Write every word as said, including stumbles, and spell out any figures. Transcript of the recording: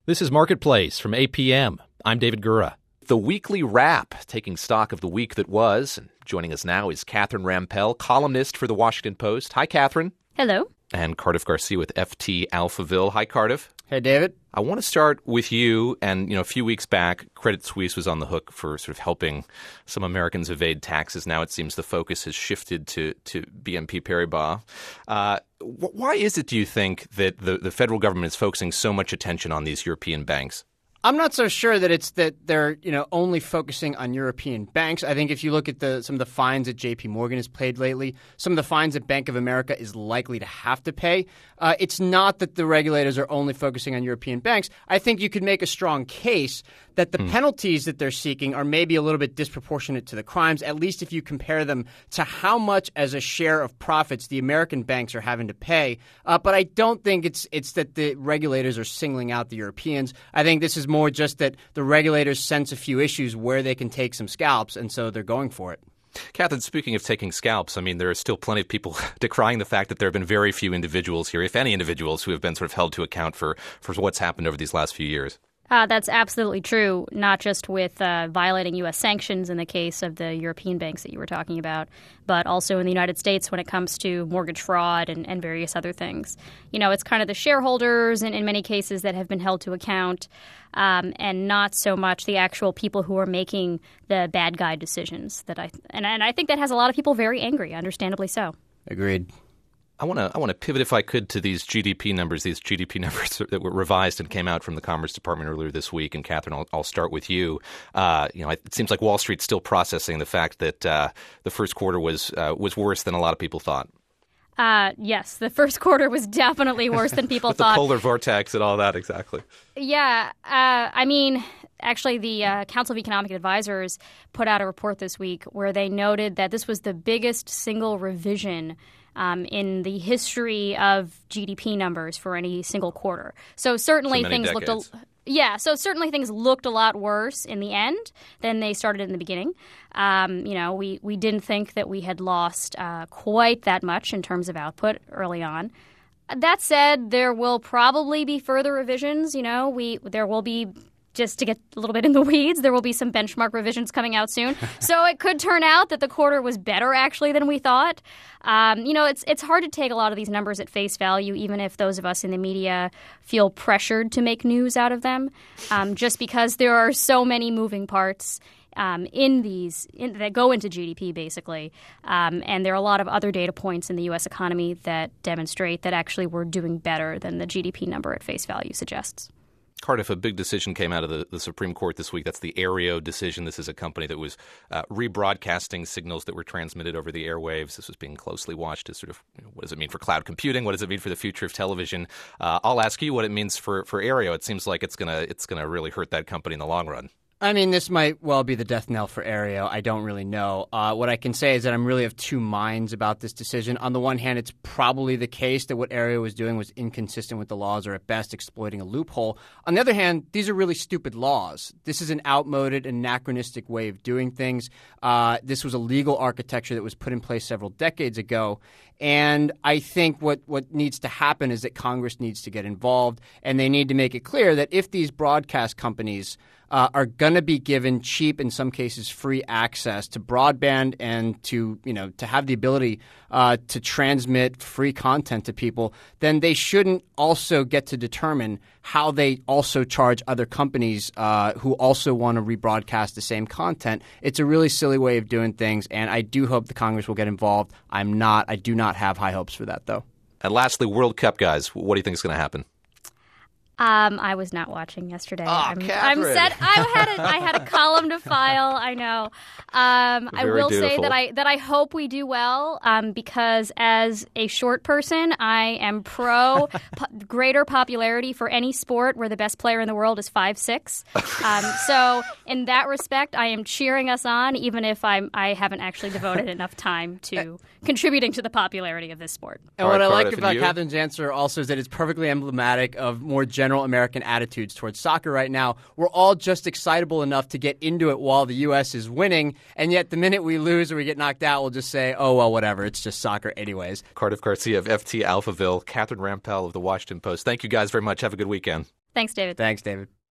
This is Marketplace from A P M. I'm David Gura. The weekly wrap, taking stock of the week that was. And joining us now is Catherine Rampell, columnist for The Washington Post. Hi, Catherine. Hello. And Cardiff Garcia with F T Alphaville. Hi, Cardiff. Hey, David. I want to start with you. And, you know, a few weeks back, Credit Suisse was on the hook for sort of helping some Americans evade taxes. Now it seems the focus has shifted to, to B N P Paribas. Uh, wh- why is it, do you think, that the, the federal government is focusing so much attention on these European banks? I'm not so sure that it's that they're, you know, only focusing on European banks. I think if you look at the some of the fines that J P Morgan has paid lately, some of the fines that Bank of America is likely to have to pay, uh, it's not that the regulators are only focusing on European banks. I think you could make a strong case that the mm. penalties that they're seeking are maybe a little bit disproportionate to the crimes, at least if you compare them to how much as a share of profits the American banks are having to pay. Uh, but I don't think it's it's that the regulators are singling out the Europeans. I think this is more just that the regulators sense a few issues where they can take some scalps, and so they're going for it. Catherine, speaking of taking scalps, I mean, there are still plenty of people decrying the fact that there have been very few individuals here, if any individuals, who have been sort of held to account for, for what's happened over these last few years. Uh, that's absolutely true, not just with uh, violating U S sanctions in the case of the European banks that you were talking about, but also in the United States when it comes to mortgage fraud and, and various other things. You know, it's kind of the shareholders in, in many cases that have been held to account, um, and not so much the actual people who are making the bad guy decisions. That I and, and I think that has a lot of people very angry, understandably so. Agreed. I want to I want to pivot, if I could, to these G D P numbers, these G D P numbers that were revised and came out from the Commerce Department earlier this week. And Catherine, I'll, I'll start with you. Uh, you know, it seems like Wall Street's still processing the fact that uh, the first quarter was uh, was worse than a lot of people thought. Uh, yes, the first quarter was definitely worse than people With thought. The polar vortex and all that, exactly. Yeah, uh, I mean, actually, the uh, Council of Economic Advisors put out a report this week where they noted that this was the biggest single revision Um, in the history of G D P numbers for any single quarter. So certainly so things decades. looked a, yeah, so certainly things looked a lot worse in the end than they started in the beginning. Um, you know, we, we didn't think that we had lost uh, quite that much in terms of output early on. That said, there will probably be further revisions. You know, we there will be. Just to get a little bit in the weeds, there will be some benchmark revisions coming out soon. So it could turn out that the quarter was better, actually, than we thought. Um, you know, it's it's hard to take a lot of these numbers at face value, even if those of us in the media feel pressured to make news out of them, um, just because there are so many moving parts um, in these in, that go into G D P, basically. Um, and there are a lot of other data points in the U S economy that demonstrate that actually we're doing better than the G D P number at face value suggests. Cardiff, a big decision came out of the, the Supreme Court this week. That's the Aereo decision. This is a company that was uh, rebroadcasting signals that were transmitted over the airwaves. This was being closely watched as sort of, you know, what does it mean for cloud computing? What does it mean for the future of television? Uh, I'll ask you what it means for, for Aereo. It seems like it's gonna it's gonna really hurt that company in the long run. I mean, this might well be the death knell for Aereo. I don't really know. Uh, what I can say is that I'm really of two minds about this decision. On the one hand, it's probably the case that what Aereo was doing was inconsistent with the laws or at best exploiting a loophole. On the other hand, these are really stupid laws. This is an outmoded, anachronistic way of doing things. Uh, this was a legal architecture that was put in place several decades ago. And I think what, what needs to happen is that Congress needs to get involved, and they need to make it clear that if these broadcast companies uh, are going to be given cheap, in some cases free access to broadband and to, you know, to have the ability uh, to transmit free content to people, then they shouldn't also get to determine how they also charge other companies uh, who also want to rebroadcast the same content. It's a really silly way of doing things, and I do hope the Congress will get involved. I'm not. I do not have high hopes for that, though. And lastly, World Cup, guys. What do you think is going to happen? Um, I was not watching yesterday. Oh, I'm, Catherine. I'm set. I had a, I had a column to file. I know. Um, I will dutiful. say that I that I hope we do well. Um, because as a short person, I am pro po- greater popularity for any sport where the best player in the world is five six. Um, so in that respect, I am cheering us on, even if I'm I haven't actually devoted enough time to contributing to the popularity of this sport. And what right, I like Cardiff, about Catherine's answer also is that it's perfectly emblematic of more general general American attitudes towards soccer right now. We're all just excitable enough to get into it while the U S is winning, and yet the minute we lose or we get knocked out, we'll just say, oh, well, whatever. It's just soccer anyways. Cardiff Garcia of F T Alphaville, Catherine Rampell of The Washington Post. Thank you guys very much. Have a good weekend. Thanks, David. Thanks, David.